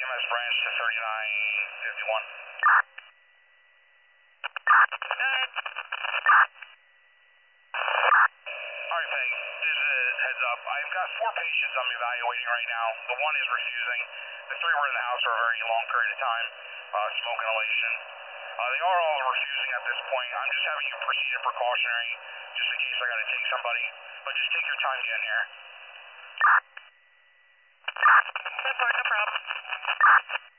EMS branch to 3951. Alright, Peg, this is a heads up. I've got 4 patients I'm evaluating right now. The one is refusing. The 3 were in the house for a very long period of time, smoke inhalation. They are all refusing at this point. I'm just having you proceed in precautionary, just in case I gotta take somebody. But just take your time getting here. No problem.